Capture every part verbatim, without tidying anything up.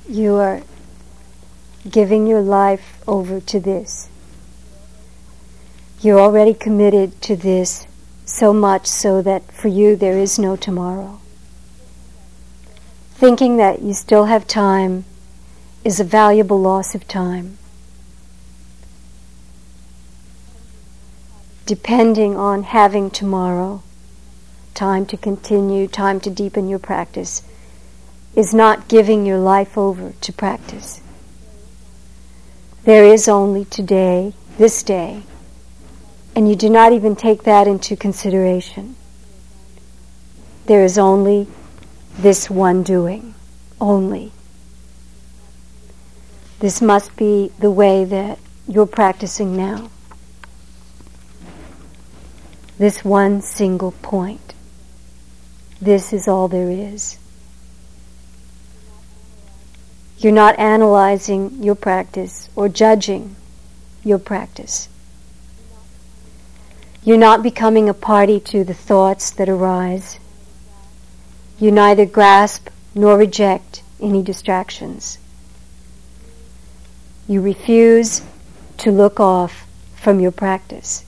you are giving your life over to this. You're already committed to this so much so that for you there is no tomorrow. Thinking that you still have time is a valuable loss of time. Depending on having tomorrow, time to continue, time to deepen your practice, is not giving your life over to practice. There is only today, this day, and you do not even take that into consideration. There is only this one doing, only. This must be the way that you're practicing now. This one single point. This is all there is. You're not analyzing your practice or judging your practice. You're not becoming a party to the thoughts that arise. You neither grasp nor reject any distractions. You refuse to look off from your practice.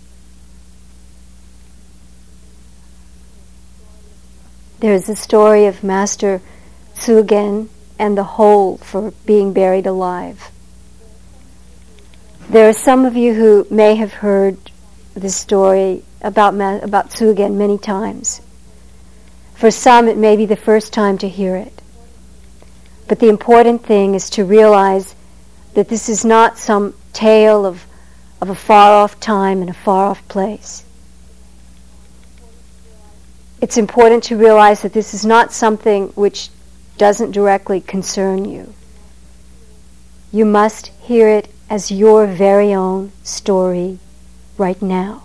There is a story of Master Tsugen and the hole for being buried alive. There are some of you who may have heard this story about about Tsugen many times. For some, it may be the first time to hear it. But the important thing is to realize that this is not some tale of, of a far-off time and a far-off place. It's important to realize that this is not something which doesn't directly concern you. You must hear it as your very own story right now.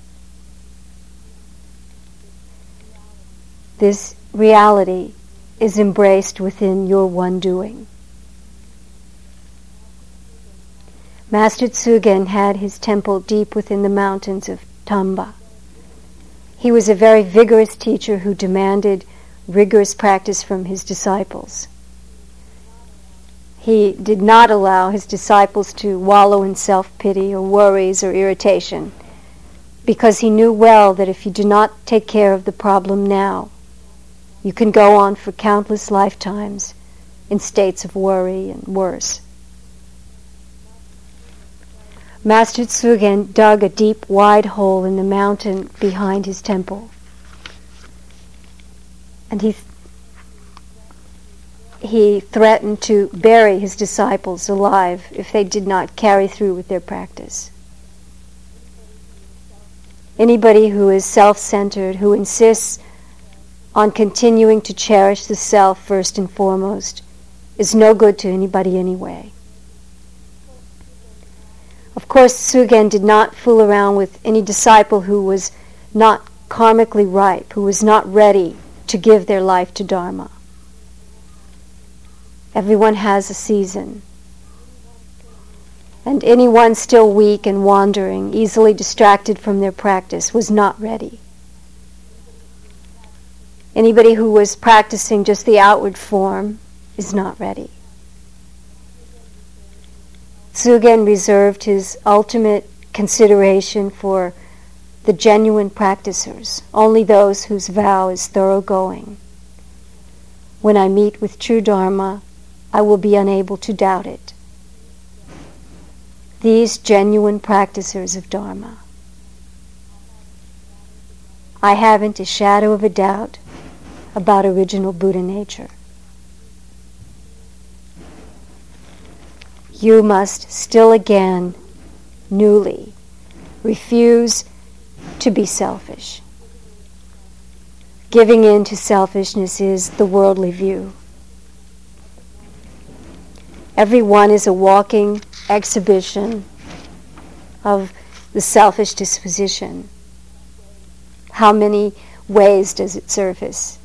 This reality is embraced within your one doing. Master Tsugen had his temple deep within the mountains of Tamba. He was a very vigorous teacher who demanded rigorous practice from his disciples. He did not allow his disciples to wallow in self-pity or worries or irritation, because he knew well that if you do not take care of the problem now, you can go on for countless lifetimes in states of worry and worse. Master Tsugen dug a deep, wide hole in the mountain behind his temple. And he he threatened to bury his disciples alive if they did not carry through with their practice. Anybody who is self-centered, who insists on continuing to cherish the self first and foremost, is no good to anybody anyway. Of course, Tsugen did not fool around with any disciple who was not karmically ripe, who was not ready to give their life to Dharma. Everyone has a season. And anyone still weak and wandering, easily distracted from their practice, was not ready. Anybody who was practicing just the outward form is not ready. Tsugen reserved his ultimate consideration for the genuine practicers, only those whose vow is thoroughgoing. When I meet with true Dharma, I will be unable to doubt it. These genuine practicers of Dharma. I haven't a shadow of a doubt about original Buddha nature. You must still again, newly, refuse to be selfish. Giving in to selfishness is the worldly view. Everyone is a walking exhibition of the selfish disposition. How many ways does it surface?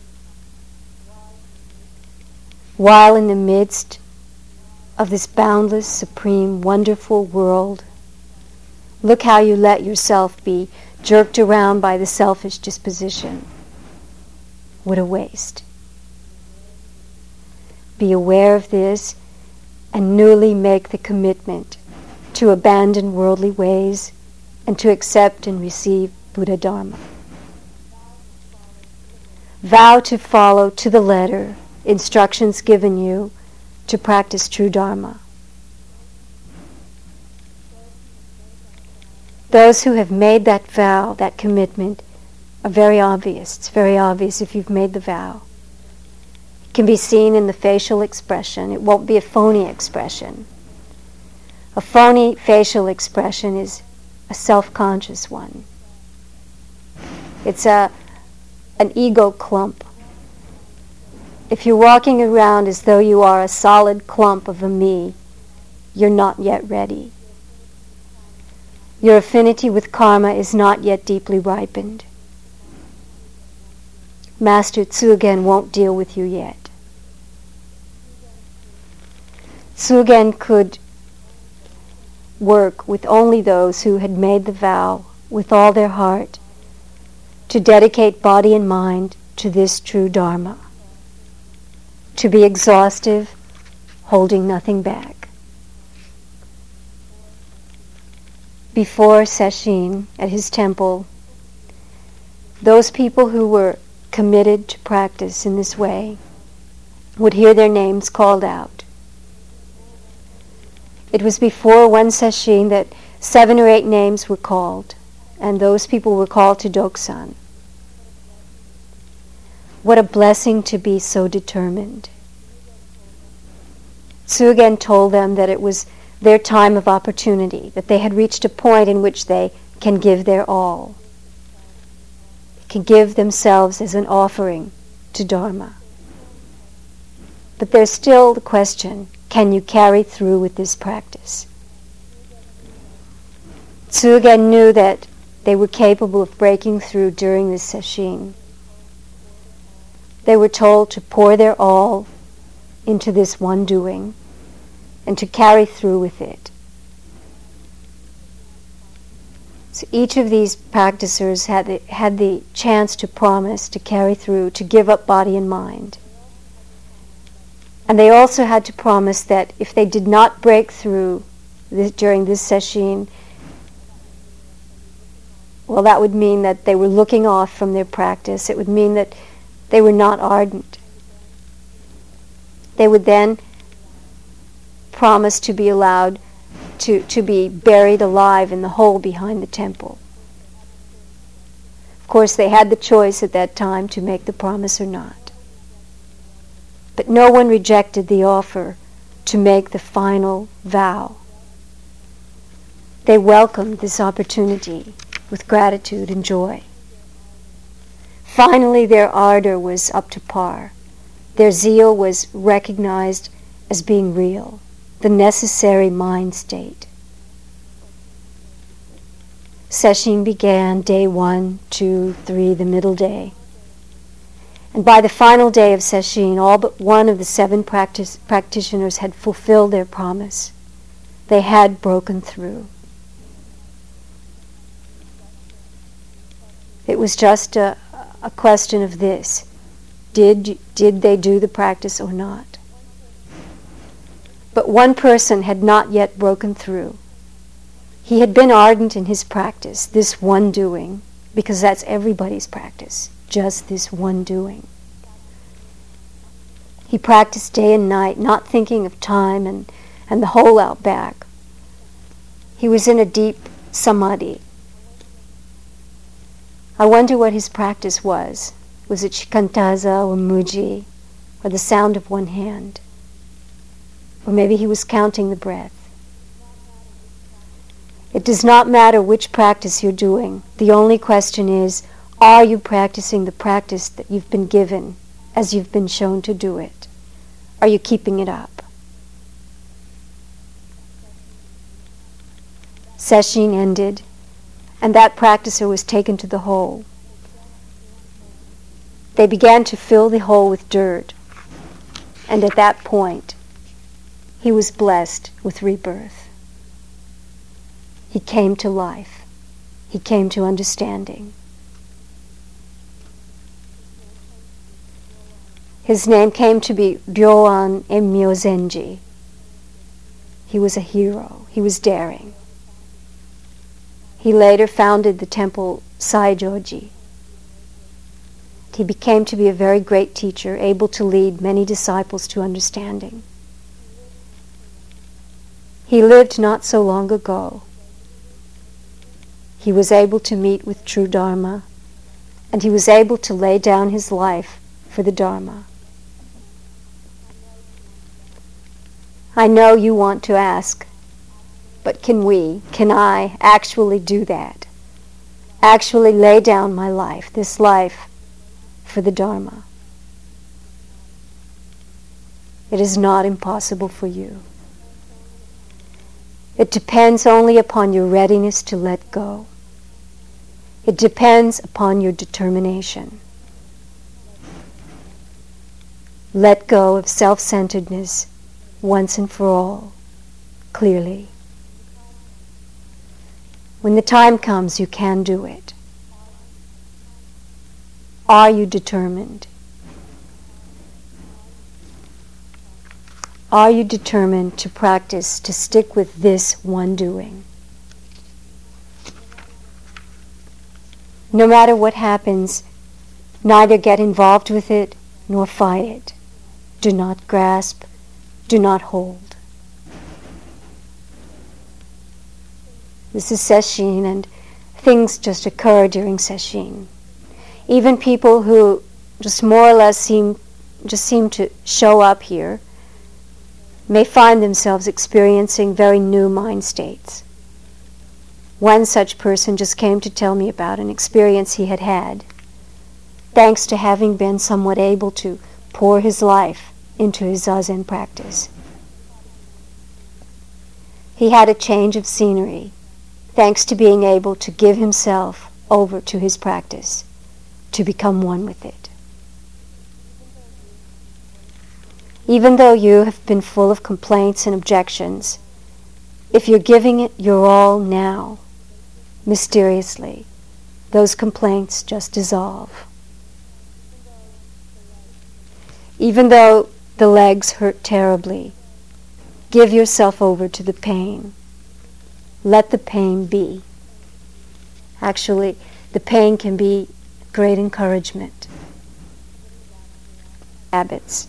While in the midst of this boundless, supreme, wonderful world, look how you let yourself be jerked around by the selfish disposition. What a waste. be aware of this, and newly make the commitment to abandon worldly ways and to accept and receive Buddha Dharma. Vow to follow to the letter instructions given you to practice true Dharma. Those who have made that vow, that commitment, are very obvious. It's very obvious if you've made the vow. It can be seen in the facial expression. It won't be a phony expression. A phony facial expression is a self-conscious one. It's a an ego clump. If you're walking around as though you are a solid clump of a me, you're not yet ready. Your affinity with karma is not yet deeply ripened. Master Tsugen won't deal with you yet. Tsugen could work with only those who had made the vow with all their heart to dedicate body and mind to this true Dharma, to be exhaustive, holding nothing back. Before Sesshin, at his temple, those people who were committed to practice in this way would hear their names called out. It was before one Sesshin that seven or eight names were called, and those people were called to Doksan. What a blessing to be so determined. Tsugen told them that it was their time of opportunity, that they had reached a point in which they can give their all, can give themselves as an offering to Dharma. But there's still the question, can you carry through with this practice? Tsugen knew that they were capable of breaking through during this sesshin. They were told to pour their all into this one doing and to carry through with it. So each of these practicers had the, had the chance to promise to carry through, to give up body and mind. And they also had to promise that if they did not break through this, during this sesshin, well, that would mean that they were looking off from their practice. It would mean that they were not ardent. They would then promise to be allowed to, to be buried alive in the hole behind the temple. Of course, they had the choice at that time to make the promise or not. But no one rejected the offer to make the final vow. They welcomed this opportunity with gratitude and joy. Finally, their ardor was up to par. Their zeal was recognized as being real, the necessary mind state. Sesshin began day one, two, three, the middle day. And by the final day of sesshin, all but one of the seven practice, practitioners had fulfilled their promise. They had broken through. It was just a, a question of this. Did, did they do the practice or not? But one person had not yet broken through. He had been ardent in his practice, this one doing, because that's everybody's practice, just this one doing. He practiced day and night, not thinking of time and, and the hole out back. He was in a deep samadhi. I wonder what his practice was. Was it shikantaza or muji, or the sound of one hand? Or maybe he was counting the breath. It does not matter which practice you're doing. The only question is, are you practicing the practice that you've been given as you've been shown to do it? Are you keeping it up? Sesshin ended, and that practicer was taken to the hole. They began to fill the hole with dirt, and at that point, he was blessed with rebirth. He came to life. He came to understanding. His name came to be Ryoan Myozenji. He was a hero. He was daring. He later founded the temple Saijoji. He became to be a very great teacher, able to lead many disciples to understanding. He lived not so long ago. He was able to meet with true Dharma, and he was able to lay down his life for the Dharma. I know you want to ask, but can we, can I actually do that? Actually lay down my life, this life, for the Dharma? It is not impossible for you. It depends only upon your readiness to let go. It depends upon your determination. Let go of self-centeredness once and for all, clearly. When the time comes, you can do it. Are you determined? Are you determined to practice, to stick with this one doing? No matter what happens, neither get involved with it nor fight it. Do not grasp, do not hold. This is sesshin, and things just occur during sesshin. Even people who just more or less seem just seem to show up here may find themselves experiencing very new mind states. One such person just came to tell me about an experience he had had, thanks to having been somewhat able to pour his life into his Zazen practice. He had a change of scenery, thanks to being able to give himself over to his practice, to become one with it. Even though you have been full of complaints and objections, if you're giving it your all now, mysteriously, those complaints just dissolve. Even though the legs hurt terribly, give yourself over to the pain. Let the pain be. Actually, the pain can be great encouragement. Habits.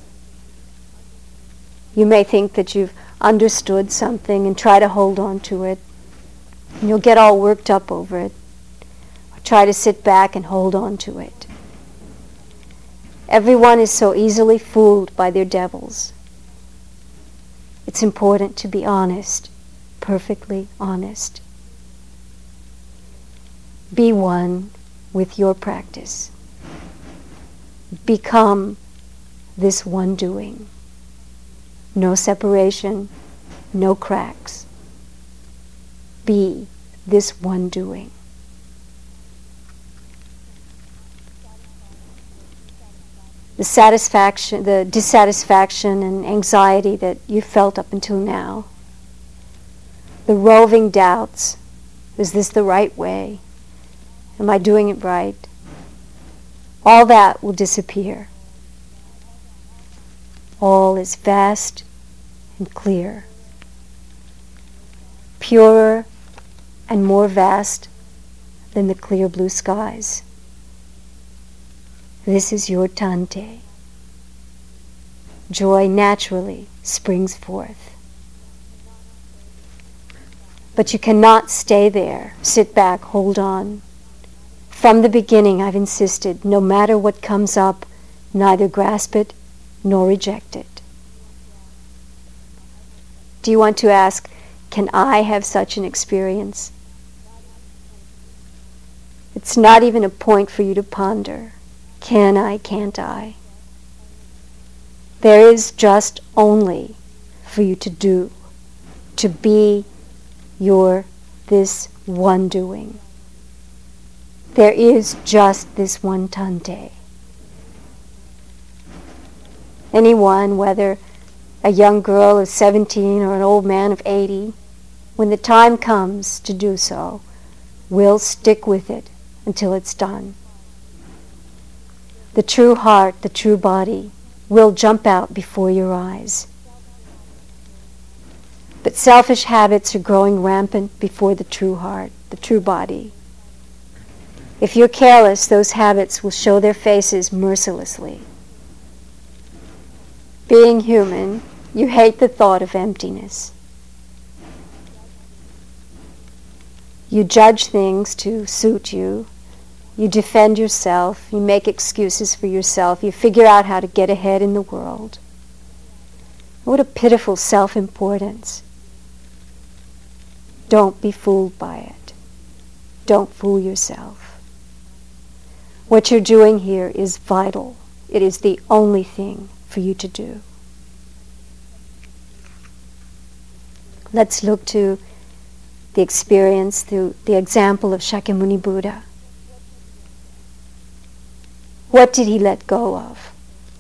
You may think that you've understood something and try to hold on to it. And you'll get all worked up over it. Or try to sit back and hold on to it. Everyone is so easily fooled by their devils. It's important to be honest, perfectly honest. Be one with your practice. Become this one doing. No separation, no cracks. Be this one doing. The satisfaction, the dissatisfaction and anxiety that you felt up until now, the roving doubts, is this the right way? Am I doing it right? All that will disappear. All is vast and clear, purer and more vast than the clear blue skies. This is your Tante. Joy naturally springs forth. But you cannot stay there, sit back, hold on. From the beginning I've insisted, no matter what comes up, neither grasp it nor reject it. Do you want to ask, can I have such an experience? It's not even a point for you to ponder. Can I, can't I? There is just only for you to do, to be your this one doing. There is just this one Tante. Anyone, whether a young girl of seventeen or an old man of eighty, when the time comes to do so, will stick with it until it's done. The true heart, the true body, will jump out before your eyes. But selfish habits are growing rampant before the true heart, the true body. If you're careless, those habits will show their faces mercilessly. Being human, you hate the thought of emptiness. You judge things to suit you. You defend yourself. You make excuses for yourself. You figure out how to get ahead in the world. What a pitiful self-importance. Don't be fooled by it. Don't fool yourself. What you're doing here is vital. It is the only thing for you to do. Let's look to the experience through the example of Shakyamuni Buddha. What did he let go of?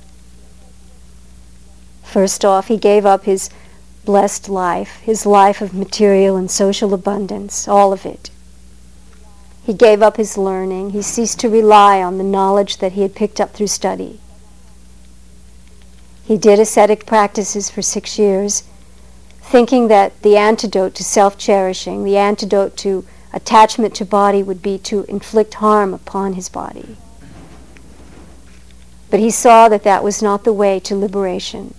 First off, he gave up his blessed life, his life of material and social abundance, all of it. He gave up his learning. He ceased to rely on the knowledge that he had picked up through study. He did ascetic practices for six years, thinking that the antidote to self-cherishing, the antidote to attachment to body would be to inflict harm upon his body. But he saw that that was not the way to liberation.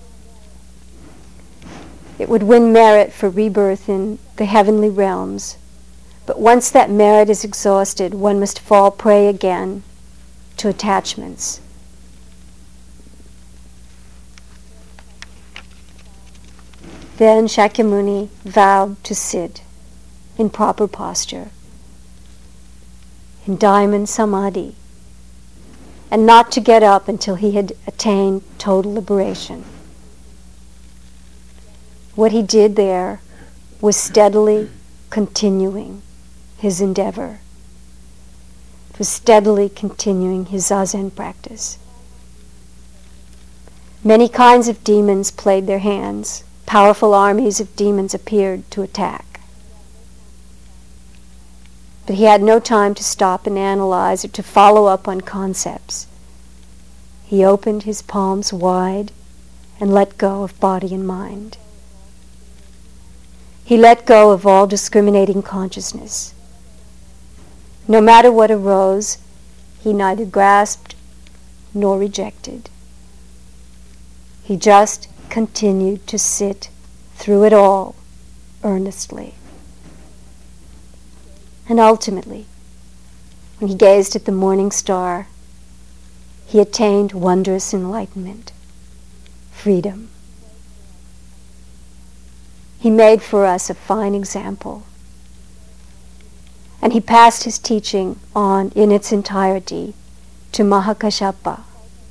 It would win merit for rebirth in the heavenly realms, but once that merit is exhausted, one must fall prey again to attachments. Then Shakyamuni vowed to sit in proper posture, in diamond samadhi, and not to get up until he had attained total liberation. What he did there was steadily continuing his endeavor. It was steadily continuing his Zazen practice. Many kinds of demons played their hands. Powerful armies of demons appeared to attack. But he had no time to stop and analyze or to follow up on concepts. He opened his palms wide and let go of body and mind. He let go of all discriminating consciousness. No matter what arose, he neither grasped nor rejected. He just continued to sit through it all earnestly. And ultimately, when he gazed at the morning star, he attained wondrous enlightenment, freedom. He made for us a fine example. And he passed his teaching on in its entirety to Mahakashapa.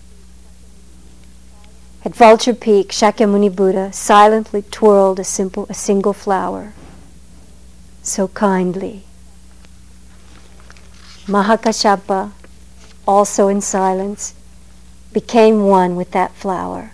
At Vulture Peak, Shakyamuni Buddha silently twirled a, simple, a single flower, so kindly. Mahakashapa, also in silence, became one with that flower.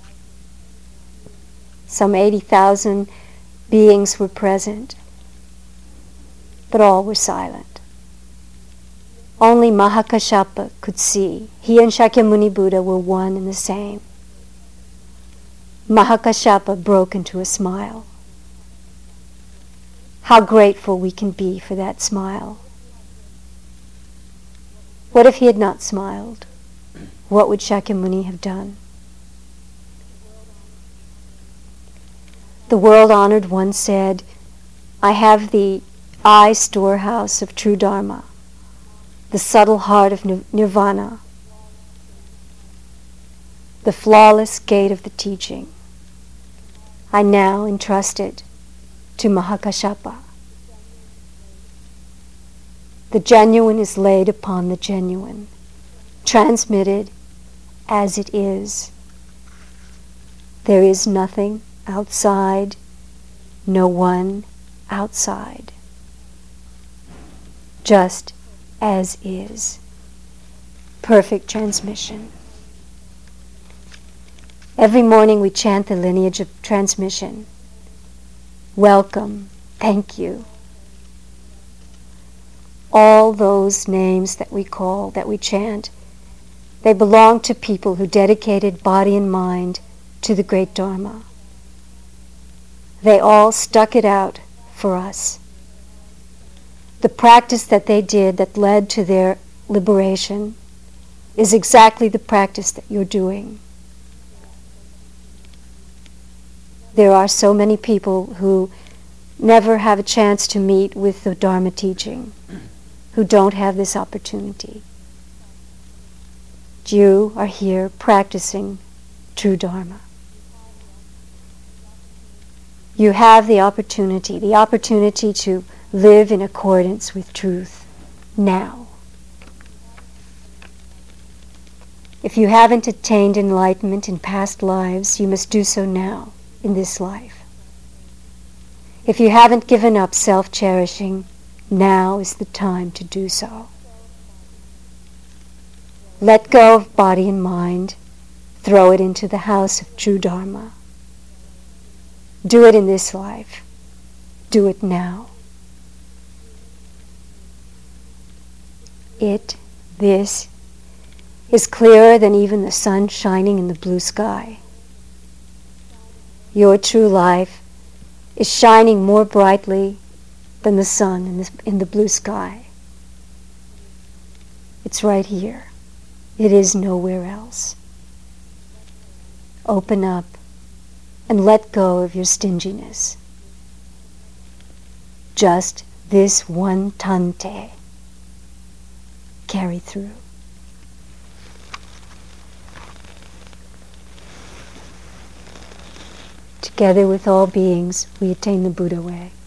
Some eighty thousand beings were present, but all were silent. Only Mahakashapa could see. He and Shakyamuni Buddha were one and the same. Mahakashapa broke into a smile. How grateful we can be for that smile. What if he had not smiled? What would Shakyamuni have done? The world-honored one said, I have the eye storehouse of true Dharma, the subtle heart of nirvana, the flawless gate of the teaching. I now entrust it to Mahakashapa. The genuine is laid upon the genuine, transmitted as it is. There is nothing outside, no one outside. Just as is. Perfect transmission. Every morning we chant the lineage of transmission. Welcome, thank you. All those names that we call, that we chant, They belong to people who dedicated body and mind to the great Dharma. They all stuck it out for us. The practice that they did that led to their liberation is exactly the practice that you're doing. There are so many people who never have a chance to meet with the Dharma teaching, who don't have this opportunity. You are here practicing true Dharma. You have the opportunity, the opportunity to live in accordance with truth now. If you haven't attained enlightenment in past lives, you must do so now, in this life. If you haven't given up self-cherishing, now is the time to do so. Let go of body and mind, throw it into the house of true Dharma. Do it in this life. Do it now. It, this, is clearer than even the sun shining in the blue sky. Your true life is shining more brightly than the sun in the, in the blue sky. It's right here. It is nowhere else. Open up and let go of your stinginess. Just this one tante. Carry through. Together with all beings, we attain the Buddha way.